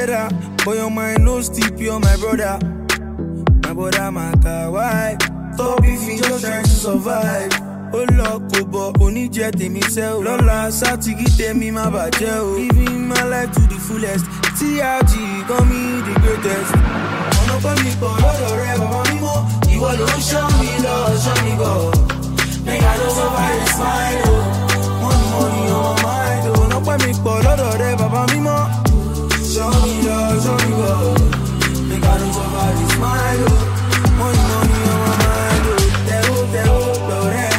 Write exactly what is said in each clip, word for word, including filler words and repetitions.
better, but your mind no steep, you're my brother. My brother, my car, why? Stop if you just trying to survive. Oh Lord, go bo, only jet in me sell. Lola, sati gite me my bajel. Living my life to the fullest. T R G, got me the greatest. Wanna call me for Lord or ever, mommy more. You alone show me love, show me go. Make I know survive this mind, oh. Money, money on my mind, oh. Wanna call me for Lord or ever, mommy more. Show me love, show me go. Make I know survive this mind, oh. Money, money on my mind, oh. Tell, tell, Lord, eh.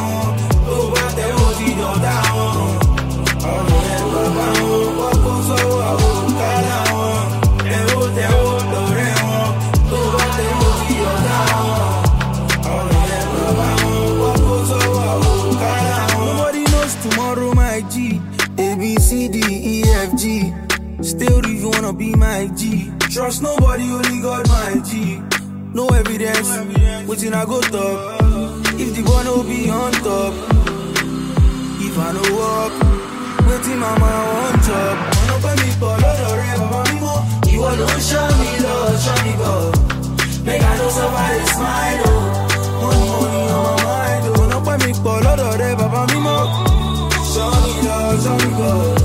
Nobody knows tomorrow, my G. A B C D E F G. Still, if you wanna be my G, trust nobody, only God, my G. No evidence, waiting I go talk. If the boy no be on top, if I no walk, waiting mama on top. Wanna pay me for Lord or ever, mommy more. You alone show me love, show me go. Make I know survive this mind, oh. Money, money on my mind, oh. Wanna pay me for Lord or ever, mommy more. Show me love, show me go.